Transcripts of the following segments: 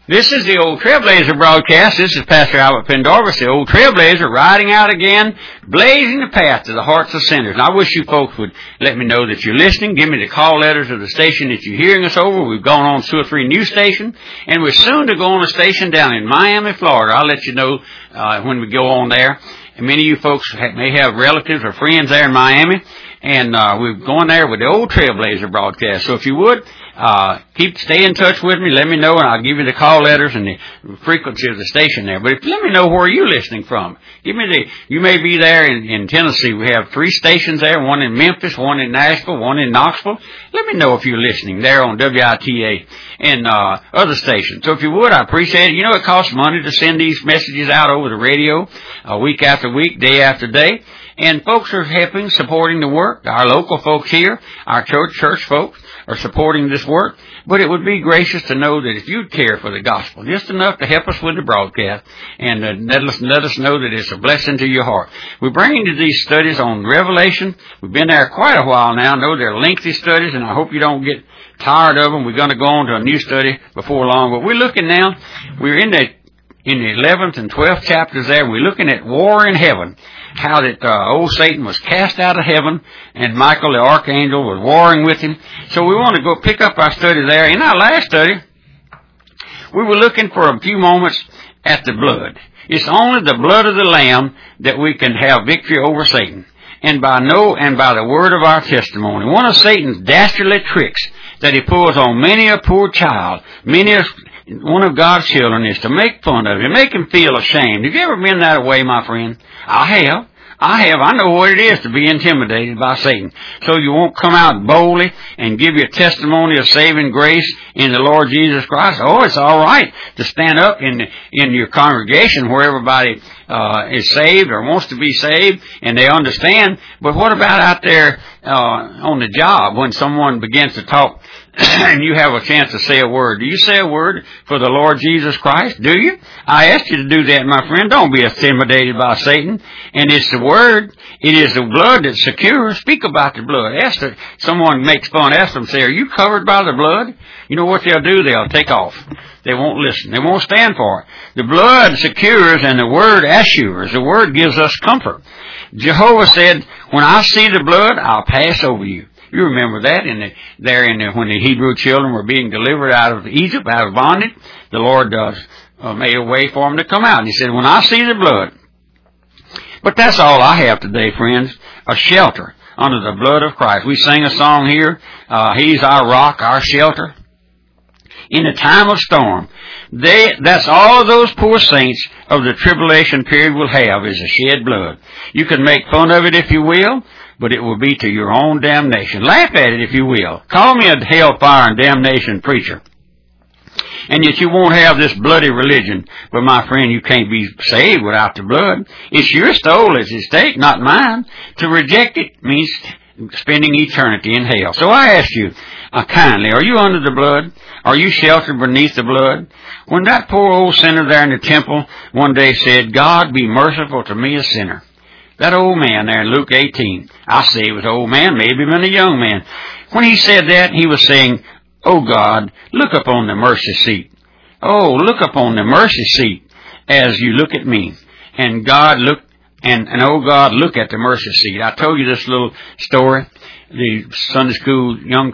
This is the Old Trailblazer broadcast. This is Pastor Albert Pendarvis, the Old Trailblazer, riding out again, blazing the path to the hearts of sinners. And I wish you folks would let me know that you're listening. Give me the call letters of the station that you're hearing us over. We've gone on 2 or 3 new stations, and we're soon to go on a station down in Miami, Florida. I'll let you know when we go on there. And many of you folks may have relatives or friends there in Miami, and we're going there with the Old Trailblazer broadcast. So if you would, stay in touch with me. Let me know, and I'll give you the call letters and the frequency of the station there. But let me know where you're listening from. You may be there in Tennessee. We have 3 stations there, one in Memphis, one in Nashville, one in Knoxville. Let me know if you're listening there on WITA and other stations. So if you would, I appreciate it. You know, it costs money to send these messages out over the radio week after week, day after day. And folks are helping, supporting the work. Our local folks here, our church folks, are supporting this work. But it would be gracious to know that if you'd care for the gospel, just enough to help us with the broadcast, and let us know that it's a blessing to your heart. We're bringing you these studies on Revelation. We've been there quite a while now. I know they're lengthy studies, and I hope you don't get tired of them. We're going to go on to a new study before long. But we're looking now, we're in the 11th and 12th chapters there. We're looking at war in heaven. How that old Satan was cast out of heaven, and Michael the archangel was warring with him. So we want to go pick up our study there. In our last study, we were looking for a few moments at the blood. It's only the blood of the Lamb that we can have victory over Satan, and by the word of our testimony. One of Satan's dastardly tricks that he pulls on many a poor child, one of God's children, is to make fun of him, make him feel ashamed. Have you ever been that way, my friend? I have. I know what it is to be intimidated by Satan. So you won't come out boldly and give your testimony of saving grace in the Lord Jesus Christ. Oh, it's all right to stand up in your congregation where everybody is saved or wants to be saved and they understand. But what about out there on the job when someone begins to talk and you have a chance to say a word? Do you say a word for the Lord Jesus Christ? Do you? I ask you to do that, my friend. Don't be intimidated by Satan. And it's the word. It is the blood that secures. Speak about the blood. Someone makes fun. Ask them, say, are you covered by the blood? You know what they'll do? They'll take off. They won't listen. They won't stand for it. The blood secures, and the word assures. The word gives us comfort. Jehovah said, when I see the blood, I'll pass over you. You remember that when the Hebrew children were being delivered out of Egypt, out of bondage, the Lord made a way for them to come out. And he said, when I see the blood. But that's all I have today, friends, a shelter under the blood of Christ. We sing a song here, He's our rock, our shelter. In the time of storm, that's all those poor saints of the tribulation period will have is a shed blood. You can make fun of it if you will, but it will be to your own damnation. Laugh at it if you will. Call me a hellfire and damnation preacher. And yet you won't have this bloody religion. But my friend, you can't be saved without the blood. It's your soul, it's at stake, not mine. To reject it means spending eternity in hell. So I ask you kindly, are you under the blood? Are you sheltered beneath the blood? When that poor old sinner there in the temple one day said, God, be merciful to me, a sinner. That old man there in Luke 18, I say it was an old man, maybe even a young man. When he said that, he was saying, oh God, look upon the mercy seat. Oh, look upon the mercy seat as you look at me. And God looked, and oh God, look at the mercy seat. I told you this little story. The Sunday school young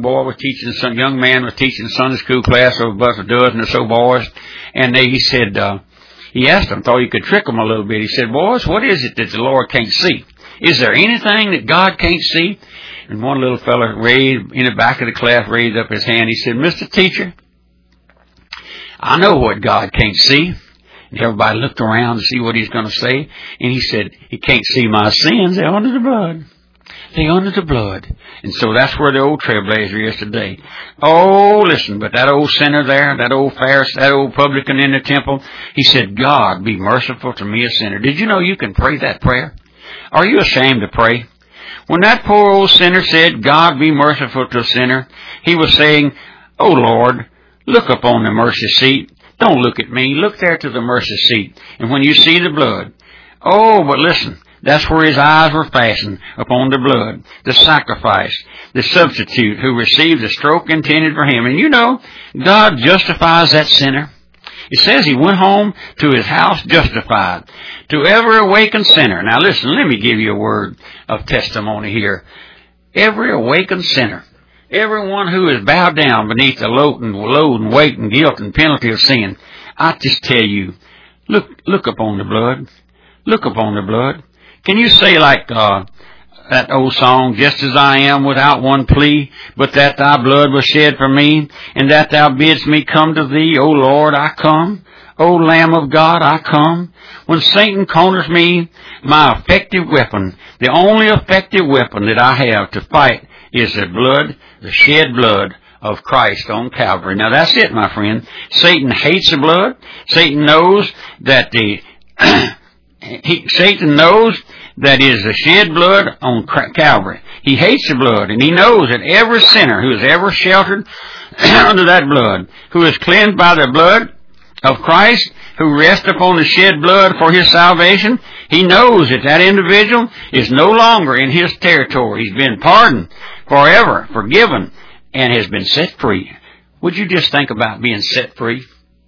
man was teaching Sunday school class of about a dozen or so boys, and he said, he asked them, thought he could trick them a little bit. He said, boys, what is it that the Lord can't see? Is there anything that God can't see? And one little fellow raised, in the back of the class, raised up his hand. He said, Mr. Teacher, I know what God can't see. And everybody looked around to see what he's going to say. And he said, he can't see my sins. They're under the blood. They're under the blood. And so that's where the old trailblazer is today. Oh, listen, but that old sinner there, that old Pharisee, that old publican in the temple, he said, God, be merciful to me, a sinner. Did you know you can pray that prayer? Are you ashamed to pray? When that poor old sinner said, God, be merciful to a sinner, he was saying, oh, Lord, look upon the mercy seat. Don't look at me. Look there to the mercy seat. And when you see the blood, oh, but listen, that's where his eyes were fastened, upon the blood, the sacrifice, the substitute who received the stroke intended for him. And you know, God justifies that sinner. It says he went home to his house justified. To every awakened sinner. Now listen, let me give you a word of testimony here. Every awakened sinner, everyone who is bowed down beneath the load and weight and guilt and penalty of sin, I just tell you, look upon the blood. Look upon the blood. Can you say like that old song, just as I am without one plea, but that thy blood was shed for me, and that thou bidst me come to thee, O Lord, I come. O Lamb of God, I come. When Satan corners me, my effective weapon, the only effective weapon that I have to fight is the blood, the shed blood of Christ on Calvary. Now that's it, my friend. Satan hates the blood. Satan knows that Satan knows that is the shed blood on Calvary. He hates the blood, and he knows that every sinner who is ever sheltered under that blood, who is cleansed by the blood of Christ, who rests upon the shed blood for his salvation, he knows that that individual is no longer in his territory. He's been pardoned forever, forgiven, and has been set free. Would you just think about being set free?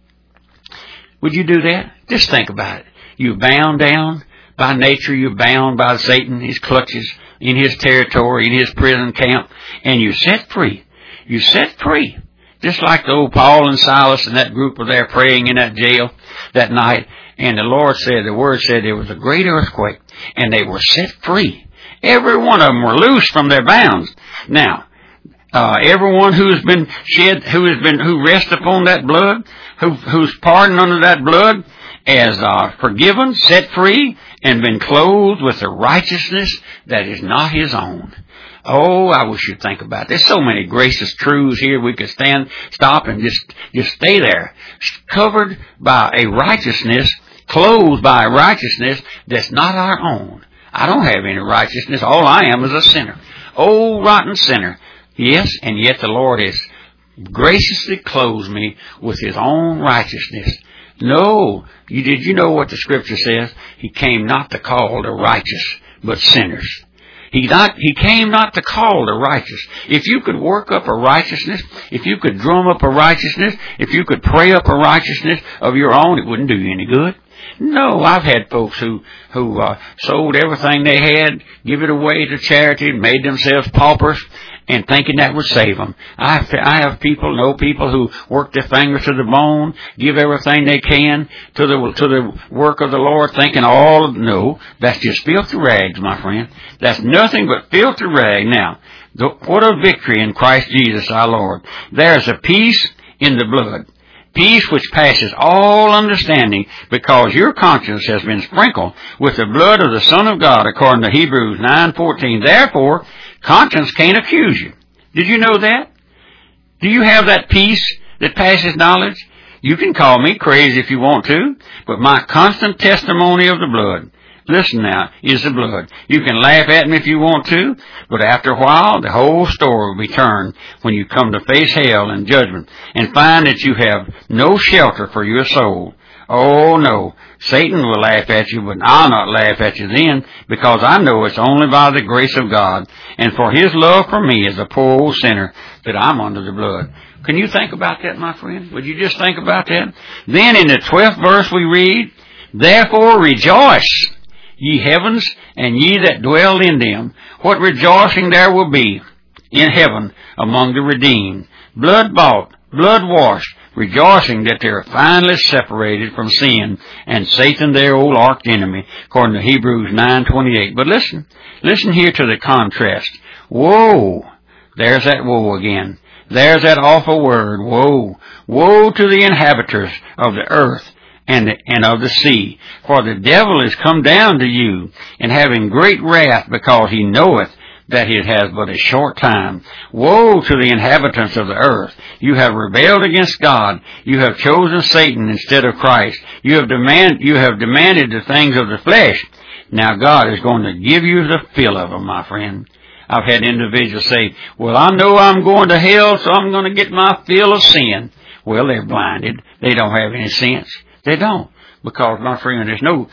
Would you do that? Just think about it. You're bound down. By nature, you're bound by Satan, his clutches, in his territory, in his prison camp, and you're set free. You're set free. Just like the old Paul and Silas and that group were there praying in that jail that night. And the Word said there was a great earthquake, and they were set free. Every one of them were loose from their bounds. Now, everyone who rests upon that blood, who's pardoned under that blood, as forgiven, set free, and been clothed with the righteousness that is not his own. Oh, I wish you'd think about it. There's so many gracious truths here. We could stop and just stay there. Covered by a righteousness, clothed by a righteousness that's not our own. I don't have any righteousness. All I am is a sinner. Oh, rotten sinner. Yes, and yet the Lord has graciously clothed me with his own righteousness. No. Did you know what the Scripture says? He came not to call the righteous, but sinners. He came not to call the righteous. If you could work up a righteousness, if you could drum up a righteousness, if you could pray up a righteousness of your own, it wouldn't do you any good. No, I've had folks who sold everything they had, give it away to charity, made themselves paupers, and thinking that would save them. I know people who work their fingers to the bone, give everything they can to the work of the Lord, thinking no, that's just filthy rags, my friend. That's nothing but filthy rag. Now, what a victory in Christ Jesus our Lord. There's a peace in the blood. Peace which passes all understanding, because your conscience has been sprinkled with the blood of the Son of God, according to Hebrews 9:14. Therefore, conscience can't accuse you. Did you know that? Do you have that peace that passes knowledge? You can call me crazy if you want to, but my constant testimony of the blood, listen now, is the blood. You can laugh at me if you want to, but after a while, the whole story will be turned when you come to face hell and judgment and find that you have no shelter for your soul. Oh, no. Satan will laugh at you, but I'll not laugh at you then, because I know it's only by the grace of God and for his love for me as a poor old sinner that I'm under the blood. Can you think about that, my friend? Would you just think about that? Then in the 12th verse we read, therefore rejoice, ye heavens, and ye that dwell in them. What rejoicing there will be in heaven among the redeemed, blood-bought, blood-washed, rejoicing that they are finally separated from sin and Satan, their old arch enemy, according to Hebrews 9:28. But listen here to the contrast. Woe! There's that woe again. There's that awful word, woe. Woe to the inhabitants of the earth and of the sea. For the devil is come down to you, and having great wrath, because he knoweth that it has but a short time. Woe to the inhabitants of the earth! You have rebelled against God. You have chosen Satan instead of Christ. You have demanded the things of the flesh. Now God is going to give you the fill of them, my friend. I've had individuals say, well, I know I'm going to hell, so I'm going to get my fill of sin. Well, they're blinded. They don't have any sense. They don't. Because, my friend,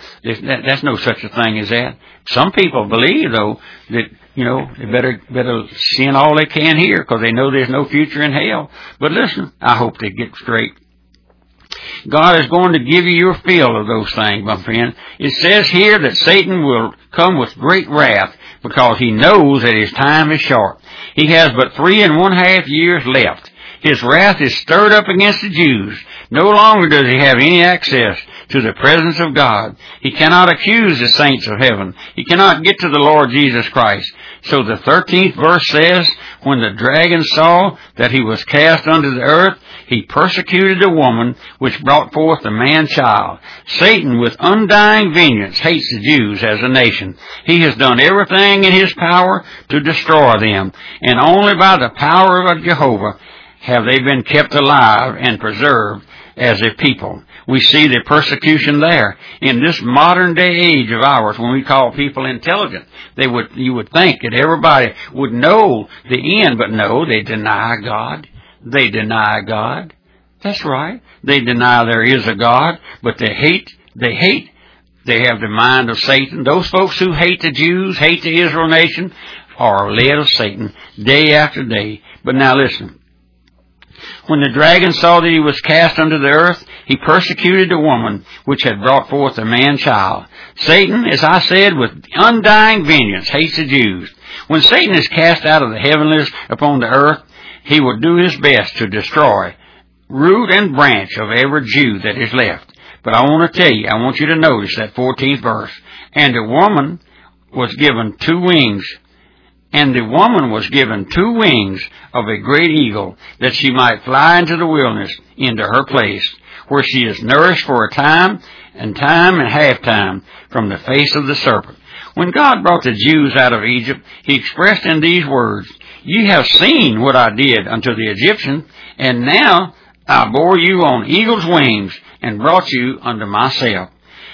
that's no such a thing as that. Some people believe, though, that, they better sin all they can here, because they know there's no future in hell. But listen, I hope they get straight. God is going to give you your fill of those things, my friend. It says here that Satan will come with great wrath because he knows that his time is short. He has but 3½ years left. His wrath is stirred up against the Jews. No longer does he have any access to the presence of God. He cannot accuse the saints of heaven. He cannot get to the Lord Jesus Christ. So the 13th verse says, when the dragon saw that he was cast unto the earth, he persecuted the woman which brought forth the man-child. Satan, with undying vengeance, hates the Jews as a nation. He has done everything in his power to destroy them, and only by the power of Jehovah have they been kept alive and preserved as a people. We see the persecution there. In this modern day age of ours, when we call people intelligent, you would think that everybody would know the end, but no, they deny God. They deny God. That's right. They deny there is a God, but they have the mind of Satan. Those folks who hate the Jews, hate the Israel nation, are led of Satan day after day. But now listen. When the dragon saw that he was cast unto the earth, he persecuted the woman which had brought forth the man-child. Satan, as I said, with undying vengeance, hates the Jews. When Satan is cast out of the heavenlies upon the earth, he will do his best to destroy root and branch of every Jew that is left. But I want to tell you, I want you to notice that 14th verse. And the woman was given 2 wings. And the woman was given 2 wings of a great eagle, that she might fly into the wilderness, into her place, where she is nourished for a time and half time from the face of the serpent. When God brought the Jews out of Egypt, he expressed in these words, Ye have seen what I did unto the Egyptians, and now I bore you on eagle's wings, and brought you unto myself.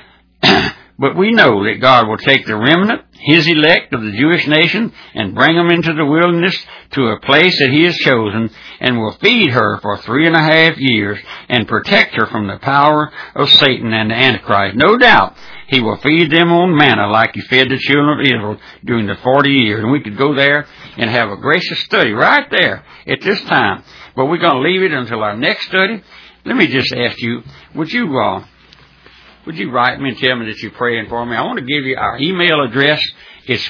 But we know that God will take the remnant, his elect of the Jewish nation, and bring them into the wilderness to a place that he has chosen, and will feed her for 3½ years, and protect her from the power of Satan and the Antichrist. No doubt, he will feed them on manna like he fed the children of Israel during the 40 years. And we could go there and have a gracious study right there at this time. But we're going to leave it until our next study. Let me just ask you, would you write me and tell me that you're praying for me? I want to give you our email address. It's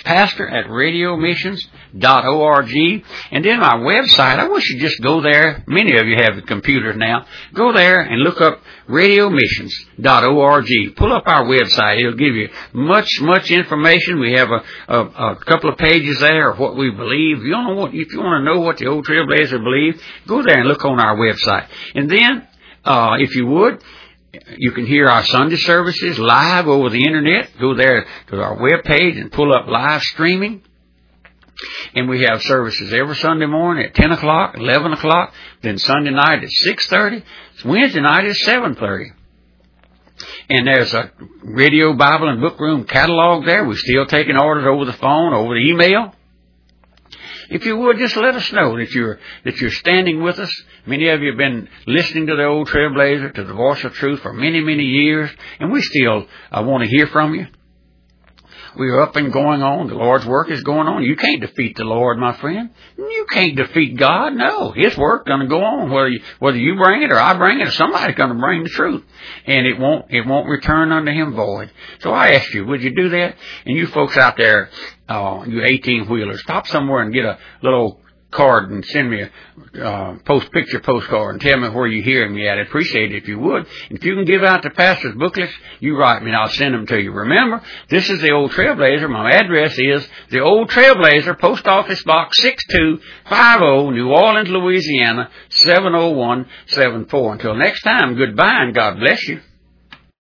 pastor@radiomissions.org. And then my website, I wish you'd just go there. Many of you have the computers now. Go there and look up radiomissions.org. Pull up our website. It'll give you much information. We have a couple of pages there of what we believe. If you want to know what the old Trailblazer believe, go there and look on our website. And then, if you would, you can hear our Sunday services live over the internet. Go there to our webpage and pull up live streaming. And we have services every Sunday morning at 10 o'clock, 11 o'clock, then Sunday night at 6:30. Wednesday night at 7:30. And there's a Radio, Bible, and Book Room catalog there. We're still taking orders over the phone, over the email. If you would, just let us know that you're standing with us. Many of you have been listening to the old Trailblazer, to the Voice of Truth for many years, and we still want to hear from you. We're up and going on. The Lord's work is going on. You can't defeat the Lord, my friend. You can't defeat God. No, His work's going to go on. Whether you bring it or I bring it, or somebody's going to bring the truth, and it won't return unto Him void. So I ask you, would you do that? And you folks out there, you 18-wheelers, stop somewhere and get a little card and send me a picture postcard and tell me where you're hearing me at. I'd appreciate it if you would. And if you can give out the pastor's booklets, you write me and I'll send them to you. Remember, this is the Old Trailblazer. My address is the Old Trailblazer, Post Office Box 6250, New Orleans, Louisiana 70174. Until next time, goodbye and God bless you.